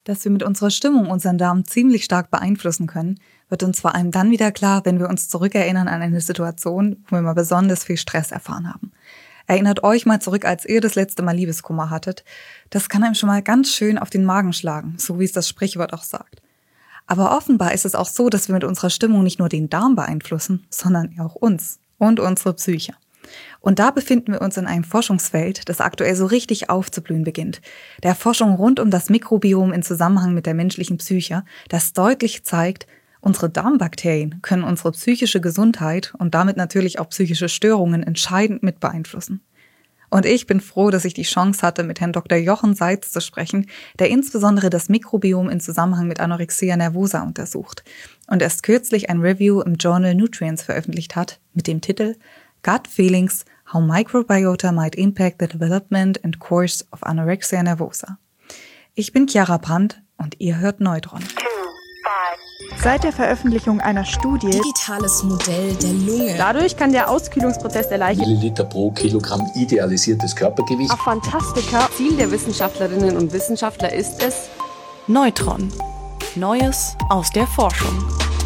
Dass wir mit unserer Stimmung unseren Darm ziemlich stark beeinflussen können, wird uns vor allem dann wieder klar, wenn wir uns zurückerinnern an eine Situation, wo wir mal besonders viel Stress erfahren haben. Erinnert euch mal zurück, als ihr das letzte Mal Liebeskummer hattet. Das kann einem schon mal ganz schön auf den Magen schlagen, so wie es das Sprichwort auch sagt. Aber offenbar ist es auch so, dass wir mit unserer Stimmung nicht nur den Darm beeinflussen, sondern auch uns und unsere Psyche. Und da befinden wir uns in einem Forschungsfeld, das aktuell so richtig aufzublühen beginnt. Der Forschung rund um das Mikrobiom in Zusammenhang mit der menschlichen Psyche, das deutlich zeigt, unsere Darmbakterien können unsere psychische Gesundheit und damit natürlich auch psychische Störungen entscheidend mit beeinflussen. Und ich bin froh, dass ich die Chance hatte, mit Herrn Dr. Jochen Seitz zu sprechen, der insbesondere das Mikrobiom in Zusammenhang mit Anorexia nervosa untersucht und erst kürzlich ein Review im Journal Nutrients veröffentlicht hat mit dem Titel Gut Feelings, How Microbiota Might Impact the Development and Course of Anorexia Nervosa. Ich bin Chiara Brandt und ihr hört Neutron. Seit der Veröffentlichung einer Studie digitales Modell der Lunge. Dadurch kann der Auskühlungsprozess der Leiche Milliliter pro Kilogramm idealisiertes Körpergewicht. auf Fantastika. Ziel der Wissenschaftlerinnen und Wissenschaftler ist es, Neutron. Neues aus der Forschung.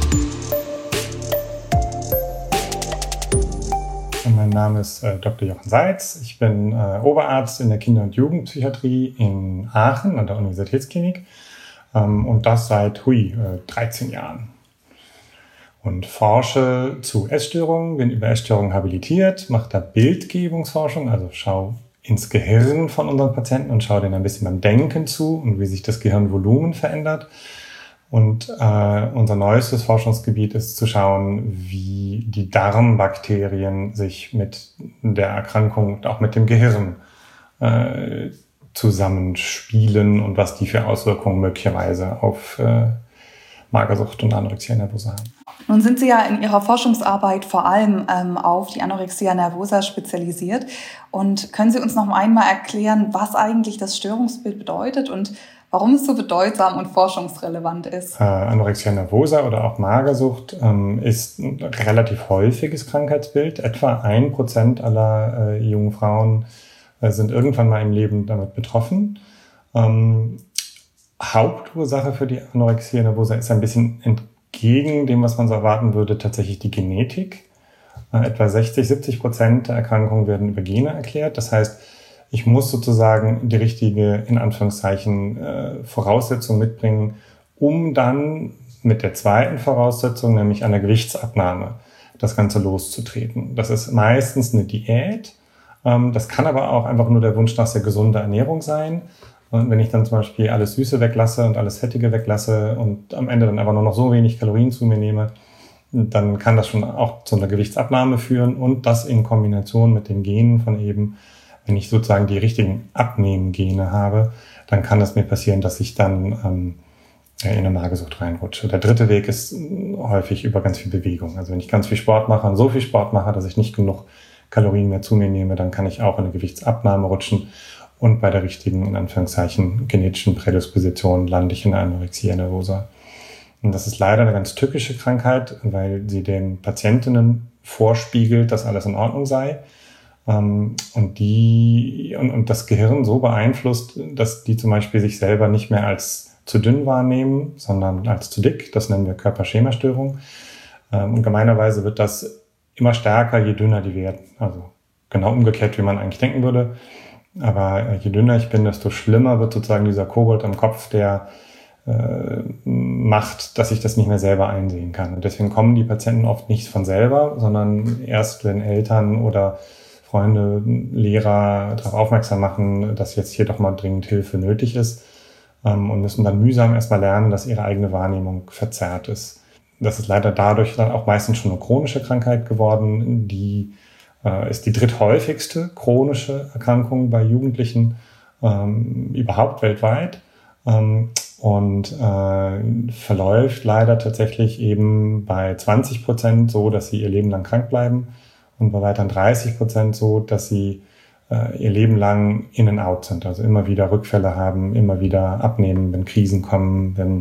Mein Name ist Dr. Jochen Seitz. Ich bin Oberarzt in der Kinder- und Jugendpsychiatrie in Aachen an der Universitätsklinik und das seit 13 Jahren. Und forsche zu Essstörungen, bin über Essstörungen habilitiert, mache da Bildgebungsforschung, also schaue ins Gehirn von unseren Patienten und schaue denen ein bisschen beim Denken zu und wie sich das Gehirnvolumen verändert. Und unser neuestes Forschungsgebiet ist zu schauen, wie die Darmbakterien sich mit der Erkrankung und auch mit dem Gehirn zusammenspielen und was die für Auswirkungen möglicherweise auf Magersucht und Anorexia nervosa haben. Nun sind Sie ja in Ihrer Forschungsarbeit vor allem auf die Anorexia nervosa spezialisiert. Und können Sie uns noch einmal erklären, was eigentlich das Störungsbild bedeutet und warum es so bedeutsam und forschungsrelevant ist? Anorexia nervosa oder auch Magersucht ist ein relativ häufiges Krankheitsbild. Etwa 1% aller jungen Frauen sind irgendwann mal im Leben damit betroffen. Hauptursache für die Anorexia nervosa ist ein bisschen entgegen dem, was man so erwarten würde, tatsächlich die Genetik. Etwa 60-70% der Erkrankungen werden über Gene erklärt. Das heißt, ich muss sozusagen die richtige, in Anführungszeichen, Voraussetzung mitbringen, um dann mit der zweiten Voraussetzung, nämlich einer Gewichtsabnahme, das Ganze loszutreten. Das ist meistens eine Diät. Das kann aber auch einfach nur der Wunsch nach sehr gesunder Ernährung sein. Und wenn ich dann zum Beispiel alles Süße weglasse und alles Fettige weglasse und am Ende dann einfach nur noch so wenig Kalorien zu mir nehme, dann kann das schon auch zu einer Gewichtsabnahme führen und das in Kombination mit den Genen von eben, wenn ich sozusagen die richtigen Abnehmgene habe, dann kann es mir passieren, dass ich dann in eine Magersucht reinrutsche. Der dritte Weg ist häufig über ganz viel Bewegung. Also wenn ich ganz viel Sport mache und so viel Sport mache, dass ich nicht genug Kalorien mehr zu mir nehme, dann kann ich auch in eine Gewichtsabnahme rutschen und bei der richtigen, in Anführungszeichen, genetischen Prädisposition lande ich in Anorexia nervosa. Und das ist leider eine ganz tückische Krankheit, weil sie den Patientinnen vorspiegelt, dass alles in Ordnung sei. Und das Gehirn so beeinflusst, dass die zum Beispiel sich selber nicht mehr als zu dünn wahrnehmen, sondern als zu dick. Das nennen wir Körperschemastörung. Und gemeinerweise wird das immer stärker, je dünner die werden. Also genau umgekehrt, wie man eigentlich denken würde. Aber je dünner ich bin, desto schlimmer wird sozusagen dieser Kobold am Kopf, der macht, dass ich das nicht mehr selber einsehen kann. Und deswegen kommen die Patienten oft nicht von selber, sondern erst, wenn Eltern oder Freunde, Lehrer darauf aufmerksam machen, dass jetzt hier doch mal dringend Hilfe nötig ist, und müssen dann mühsam erstmal lernen, dass ihre eigene Wahrnehmung verzerrt ist. Das ist leider dadurch dann auch meistens schon eine chronische Krankheit geworden, die ist die dritthäufigste chronische Erkrankung bei Jugendlichen überhaupt weltweit und verläuft leider tatsächlich eben bei 20% so, dass sie ihr Leben lang krank bleiben und bei weiteren 30% so, dass sie ihr Leben lang in and out sind, also immer wieder Rückfälle haben, immer wieder abnehmen, wenn Krisen kommen, wenn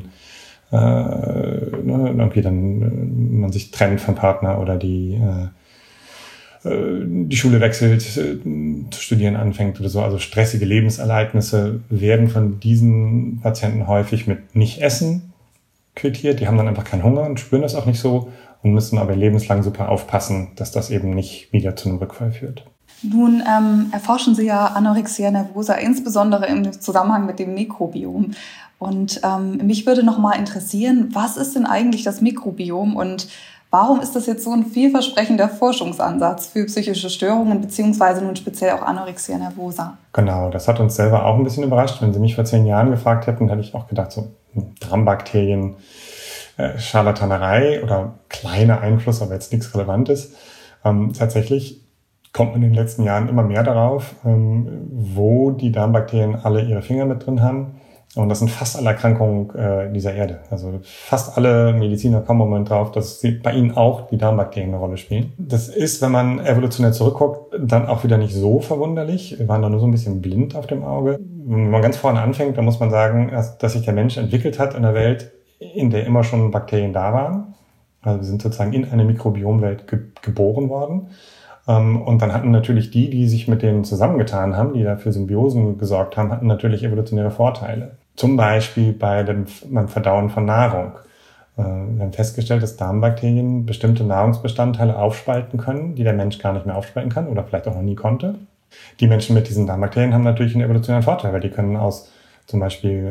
irgendwie dann man sich trennt vom Partner oder die die Schule wechselt, zu studieren anfängt oder so. Also stressige Lebensereignisse werden von diesen Patienten häufig mit Nicht-Essen quittiert. Die haben dann einfach keinen Hunger und spüren das auch nicht so und müssen aber lebenslang super aufpassen, dass das eben nicht wieder zu einem Rückfall führt. Nun erforschen Sie ja Anorexia nervosa, insbesondere im Zusammenhang mit dem Mikrobiom. Und mich würde noch mal interessieren, was ist denn eigentlich das Mikrobiom und warum ist das jetzt so ein vielversprechender Forschungsansatz für psychische Störungen, beziehungsweise nun speziell auch Anorexia nervosa? Genau, das hat uns selber auch ein bisschen überrascht. Wenn Sie mich vor 10 Jahren gefragt hätten, hätte ich auch gedacht, so Darmbakterien, Scharlatanerei oder kleiner Einfluss, aber jetzt nichts Relevantes. Tatsächlich kommt man in den letzten Jahren immer mehr darauf, wo die Darmbakterien alle ihre Finger mit drin haben. Und das sind fast alle Erkrankungen dieser Erde. Also fast alle Mediziner kommen im Moment drauf, dass bei ihnen auch die Darmbakterien eine Rolle spielen. Das ist, wenn man evolutionär zurückguckt, dann auch wieder nicht so verwunderlich. Wir waren da nur so ein bisschen blind auf dem Auge. Wenn man ganz vorne anfängt, dann muss man sagen, dass sich der Mensch entwickelt hat in einer Welt, in der immer schon Bakterien da waren. Also wir sind sozusagen in eine Mikrobiomwelt geboren worden. Und dann hatten natürlich die sich mit denen zusammengetan haben, die da für Symbiosen gesorgt haben, hatten natürlich evolutionäre Vorteile. Zum Beispiel beim Verdauen von Nahrung. Wir haben festgestellt, dass Darmbakterien bestimmte Nahrungsbestandteile aufspalten können, die der Mensch gar nicht mehr aufspalten kann oder vielleicht auch noch nie konnte. Die Menschen mit diesen Darmbakterien haben natürlich einen evolutionären Vorteil, weil die können aus zum Beispiel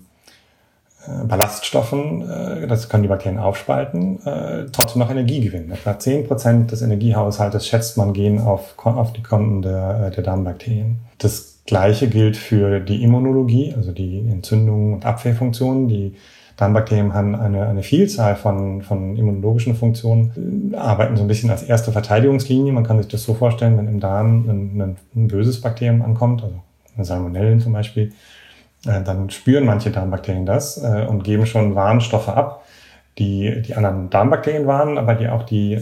Ballaststoffen, das können die Bakterien aufspalten, trotzdem noch Energie gewinnen. Etwa 10% des Energiehaushaltes schätzt man gehen auf die Konten der Darmbakterien. Das Gleiche gilt für die Immunologie, also die Entzündungen und Abwehrfunktionen. Die Darmbakterien haben eine Vielzahl von immunologischen Funktionen, arbeiten so ein bisschen als erste Verteidigungslinie. Man kann sich das so vorstellen, wenn im Darm ein böses Bakterium ankommt, also eine Salmonellen zum Beispiel, dann spüren manche Darmbakterien das und geben schon Warnstoffe ab, die anderen Darmbakterien warnen, aber die auch die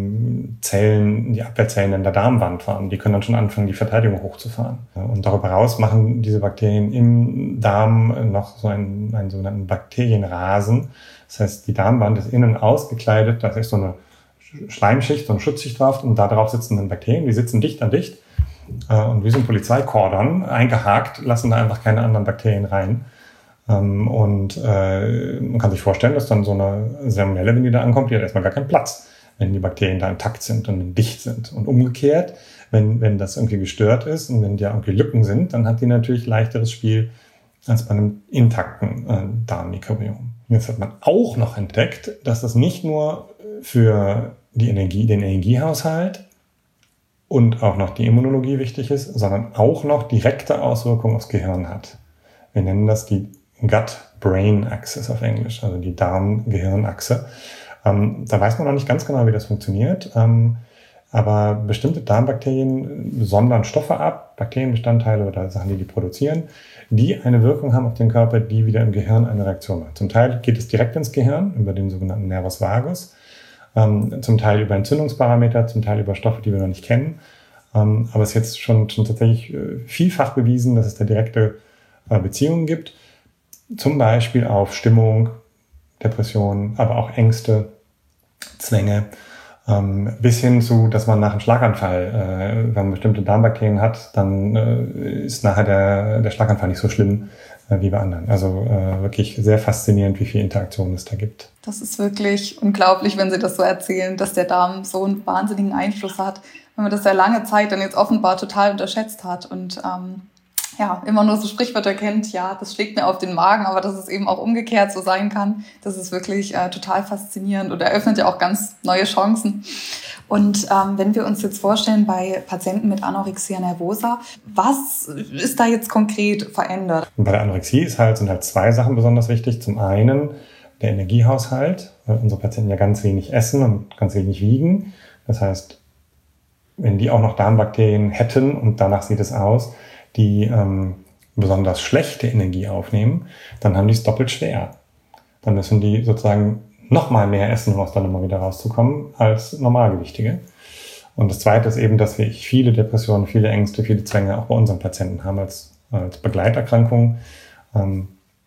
Abwehrzellen in der Darmwand warnen. Die können dann schon anfangen, die Verteidigung hochzufahren. Und darüber hinaus machen diese Bakterien im Darm noch so einen sogenannten Bakterienrasen. Das heißt, die Darmwand ist innen ausgekleidet, da ist so eine Schleimschicht, so eine Schutzschicht drauf und da drauf sitzen dann Bakterien, die sitzen dicht an dicht. Und wie so ein Polizeikordon eingehakt, lassen da einfach keine anderen Bakterien rein. Und man kann sich vorstellen, dass dann so eine Salmonelle, wenn die da ankommt, die hat erstmal gar keinen Platz, wenn die Bakterien da intakt sind und dicht sind. Und umgekehrt, wenn das irgendwie gestört ist und wenn da irgendwie Lücken sind, dann hat die natürlich leichteres Spiel als bei einem intakten Darmmikrobiom. Jetzt hat man auch noch entdeckt, dass das nicht nur für den Energiehaushalt und auch noch die Immunologie wichtig ist, sondern auch noch direkte Auswirkungen aufs Gehirn hat. Wir nennen das die Gut-Brain-Axis auf Englisch, also die Darm-Gehirn-Achse. Da weiß man noch nicht ganz genau, wie das funktioniert, aber bestimmte Darmbakterien sondern Stoffe ab, Bakterienbestandteile oder Sachen, die produzieren, die eine Wirkung haben auf den Körper, die wieder im Gehirn eine Reaktion macht. Zum Teil geht es direkt ins Gehirn, über den sogenannten Nervus vagus, zum Teil über Entzündungsparameter, zum Teil über Stoffe, die wir noch nicht kennen. Aber es ist jetzt schon tatsächlich vielfach bewiesen, dass es da direkte Beziehungen gibt. Zum Beispiel auf Stimmung, Depressionen, aber auch Ängste, Zwänge, bis hin zu, dass man nach einem Schlaganfall, wenn man bestimmte Darmbakterien hat, dann ist nachher der Schlaganfall nicht so schlimm wie bei anderen. Also wirklich sehr faszinierend, wie viel Interaktion es da gibt. Das ist wirklich unglaublich, wenn Sie das so erzählen, dass der Darm so einen wahnsinnigen Einfluss hat, wenn man das ja lange Zeit dann jetzt offenbar total unterschätzt hat und immer nur so Sprichwörter kennt, ja, das schlägt mir auf den Magen, aber dass es eben auch umgekehrt so sein kann, das ist wirklich total faszinierend und eröffnet ja auch ganz neue Chancen. Und wenn wir uns jetzt vorstellen, bei Patienten mit Anorexia nervosa, was ist da jetzt konkret verändert? Und bei der Anorexie sind halt 2 Sachen besonders wichtig. Zum einen der Energiehaushalt, weil unsere Patienten ja ganz wenig essen und ganz wenig wiegen. Das heißt, wenn die auch noch Darmbakterien hätten, und danach sieht es aus, die besonders schlechte Energie aufnehmen, dann haben die es doppelt schwer. Dann müssen die sozusagen noch mal mehr essen, um aus der Nummer wieder rauszukommen, als Normalgewichtige. Und das Zweite ist eben, dass wir viele Depressionen, viele Ängste, viele Zwänge auch bei unseren Patienten haben als Begleiterkrankung.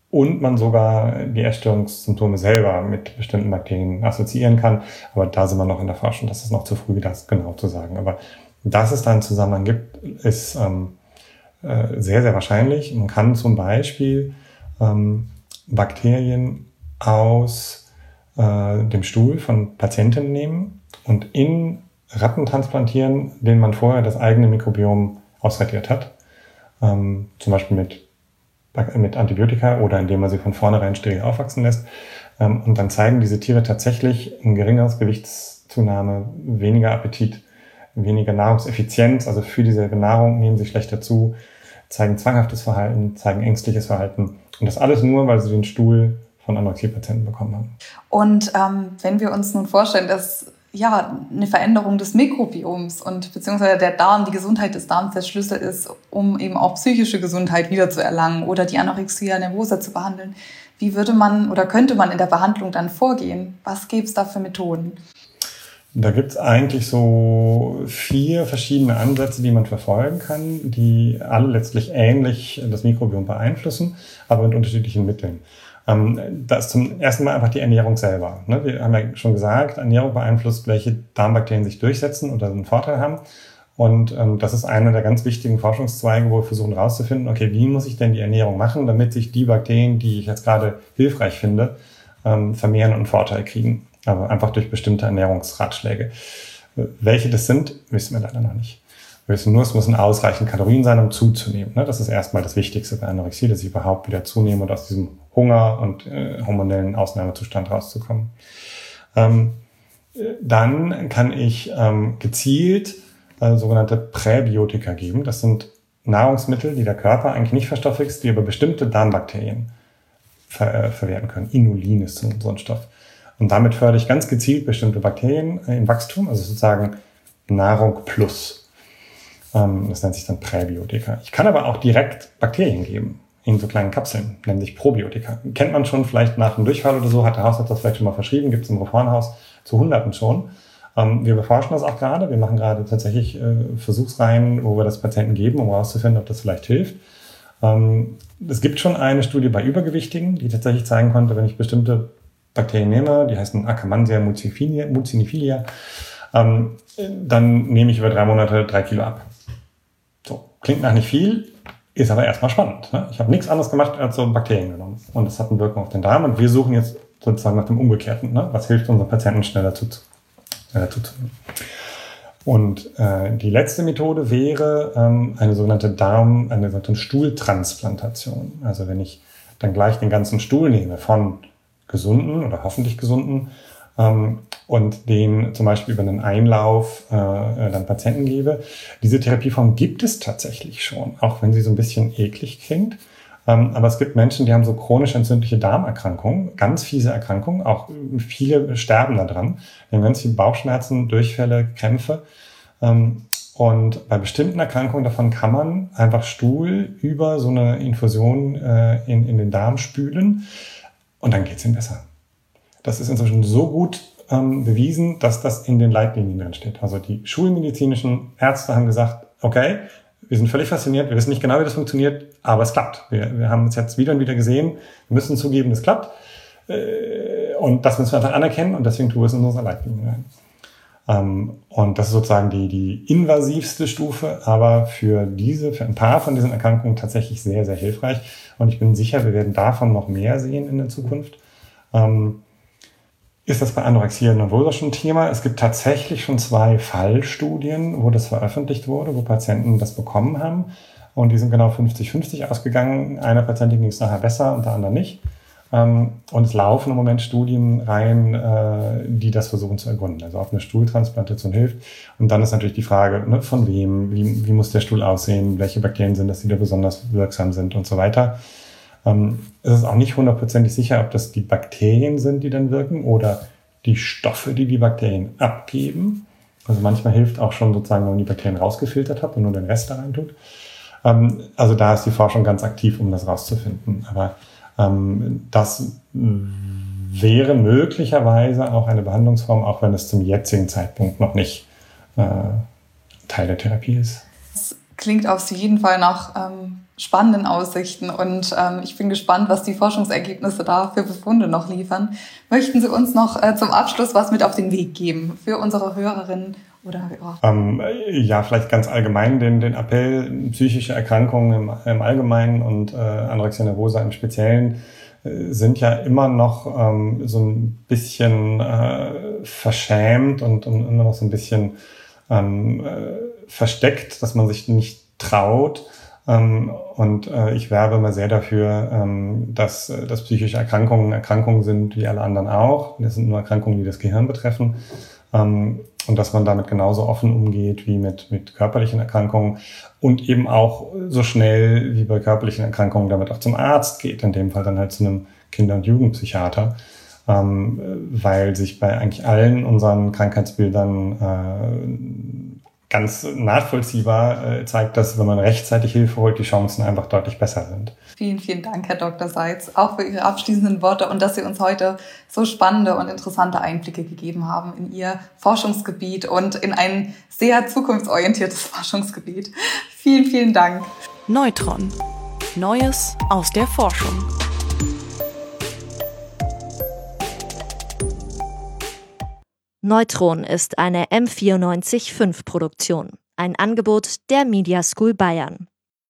und man sogar die Essstörungssymptome selber mit bestimmten Bakterien assoziieren kann. Aber da sind wir noch in der Forschung, das ist noch zu früh, das genau zu sagen. Aber dass es da einen Zusammenhang gibt, ist sehr, sehr wahrscheinlich. Man kann zum Beispiel Bakterien aus dem Stuhl von Patienten nehmen und in Ratten transplantieren, denen man vorher das eigene Mikrobiom ausradiert hat. Zum Beispiel mit Antibiotika oder indem man sie von vornherein steril aufwachsen lässt. Und dann zeigen diese Tiere tatsächlich ein geringeres Gewichtszunahme, weniger Appetit, weniger Nahrungseffizienz, also für dieselbe Nahrung nehmen sie schlechter zu, zeigen zwanghaftes Verhalten, zeigen ängstliches Verhalten. Und das alles nur, weil sie den Stuhl von Anorexie-Patienten bekommen haben. Und wenn wir uns nun vorstellen, dass eine Veränderung des Mikrobioms und beziehungsweise der Darm, die Gesundheit des Darms der Schlüssel ist, um eben auch psychische Gesundheit wiederzuerlangen oder die Anorexia nervosa zu behandeln, wie würde man oder könnte man in der Behandlung dann vorgehen? Was gäbe es da für Methoden? Da gibt es eigentlich so 4 verschiedene Ansätze, die man verfolgen kann, die alle letztlich ähnlich das Mikrobiom beeinflussen, aber mit unterschiedlichen Mitteln. Das ist zum ersten Mal einfach die Ernährung selber. Wir haben ja schon gesagt, Ernährung beeinflusst, welche Darmbakterien sich durchsetzen oder einen Vorteil haben. Und das ist einer der ganz wichtigen Forschungszweige, wo wir versuchen herauszufinden, okay, wie muss ich denn die Ernährung machen, damit sich die Bakterien, die ich jetzt gerade hilfreich finde, vermehren und Vorteil kriegen. Aber einfach durch bestimmte Ernährungsratschläge. Welche das sind, wissen wir leider noch nicht. Wir wissen nur, es müssen ausreichend Kalorien sein, um zuzunehmen. Das ist erstmal das Wichtigste bei Anorexie, dass ich überhaupt wieder zunehme und aus diesem Hunger und hormonellen Ausnahmezustand rauszukommen. Dann kann ich gezielt sogenannte Präbiotika geben. Das sind Nahrungsmittel, die der Körper eigentlich nicht verstoffwechselt, die aber bestimmte Darmbakterien verwerten können. Inulin ist so ein Stoff. Und damit fördere ich ganz gezielt bestimmte Bakterien im Wachstum, also sozusagen Nahrung plus. Das nennt sich dann Präbiotika. Ich kann aber auch direkt Bakterien geben, in so kleinen Kapseln, nennen sich Probiotika. Kennt man schon vielleicht nach einem Durchfall oder so, hat der Hausarzt das vielleicht schon mal verschrieben, gibt es im Reformhaus zu Hunderten schon. Wir beforschen das auch gerade. Wir machen gerade tatsächlich Versuchsreihen, wo wir das Patienten geben, um herauszufinden, ob das vielleicht hilft. Es gibt schon eine Studie bei Übergewichtigen, die tatsächlich zeigen konnte, wenn ich bestimmte Bakterien nehme, die heißen Akkermansia mucinifilia, dann nehme ich über 3 Monate 3 Kilo ab. So, klingt nach nicht viel, ist aber erstmal spannend. Ich habe nichts anderes gemacht, als so Bakterien genommen. Und das hat eine Wirkung auf den Darm. Und wir suchen jetzt sozusagen nach dem Umgekehrten. Was hilft unseren Patienten schneller zuzunehmen? Und die letzte Methode wäre eine sogenannte Stuhltransplantation. Also wenn ich dann gleich den ganzen Stuhl nehme von gesunden oder hoffentlich gesunden und den zum Beispiel über einen Einlauf dann Patienten gebe. Diese Therapieform gibt es tatsächlich schon, auch wenn sie so ein bisschen eklig klingt. Aber es gibt Menschen, die haben so chronisch entzündliche Darmerkrankungen, ganz fiese Erkrankungen, auch viele sterben daran. Die haben ganz viele Bauchschmerzen, Durchfälle, Krämpfe. Und bei bestimmten Erkrankungen davon kann man einfach Stuhl über so eine Infusion in den Darm spülen. Und dann geht es ihm besser. Das ist inzwischen so gut bewiesen, dass das in den Leitlinien drin steht. Also die schulmedizinischen Ärzte haben gesagt, okay, wir sind völlig fasziniert, wir wissen nicht genau, wie das funktioniert, aber es klappt. Wir haben es jetzt wieder und wieder gesehen, wir müssen zugeben, es klappt. Und das müssen wir einfach anerkennen und deswegen tun wir es in unsere Leitlinien rein. Und das ist sozusagen die invasivste Stufe, aber für ein paar von diesen Erkrankungen tatsächlich sehr, sehr hilfreich. Und ich bin sicher, wir werden davon noch mehr sehen in der Zukunft. Ist das bei Anorexia nervosa schon ein Thema? Es gibt tatsächlich schon 2 Fallstudien, wo das veröffentlicht wurde, wo Patienten das bekommen haben. Und die sind genau 50-50 ausgegangen. Einer Patientin ging es nachher besser und der andere nicht. Und es laufen im Moment Studien rein, die das versuchen zu ergründen. Also ob eine Stuhltransplantation hilft. Und dann ist natürlich die Frage, von wem, wie muss der Stuhl aussehen, welche Bakterien sind das, die da besonders wirksam sind und so weiter. Es ist auch nicht 100% sicher, ob das die Bakterien sind, die dann wirken oder die Stoffe, die die Bakterien abgeben. Also manchmal hilft auch schon sozusagen, wenn man die Bakterien rausgefiltert hat und nur den Rest da rein tut. Also da ist die Forschung ganz aktiv, um das rauszufinden. Aber das wäre möglicherweise auch eine Behandlungsform, auch wenn es zum jetzigen Zeitpunkt noch nicht Teil der Therapie ist. klingt auf jeden Fall nach spannenden Aussichten und ich bin gespannt, was die Forschungsergebnisse da für Befunde noch liefern. Möchten Sie uns noch zum Abschluss was mit auf den Weg geben für unsere Hörerinnen oder Hörer? Ja, vielleicht ganz allgemein den Appell, psychische Erkrankungen im Allgemeinen und Anorexia nervosa im Speziellen sind ja immer noch so ein bisschen verschämt und immer noch so ein bisschen versteckt, dass man sich nicht traut. Und ich werbe immer sehr dafür, dass psychische Erkrankungen sind wie alle anderen auch. Das sind nur Erkrankungen, die das Gehirn betreffen. Und dass man damit genauso offen umgeht wie mit körperlichen Erkrankungen und eben auch so schnell wie bei körperlichen Erkrankungen damit auch zum Arzt geht, in dem Fall dann halt zu einem Kinder- und Jugendpsychiater, weil sich bei eigentlich allen unseren Krankheitsbildern ganz nachvollziehbar zeigt, dass, wenn man rechtzeitig Hilfe holt, die Chancen einfach deutlich besser sind. Vielen, vielen Dank, Herr Dr. Seitz, auch für Ihre abschließenden Worte und dass Sie uns heute so spannende und interessante Einblicke gegeben haben in Ihr Forschungsgebiet und in ein sehr zukunftsorientiertes Forschungsgebiet. Vielen, vielen Dank. Neutron. Neues aus der Forschung. Neutron ist eine M94.5 Produktion, ein Angebot der Media School Bayern.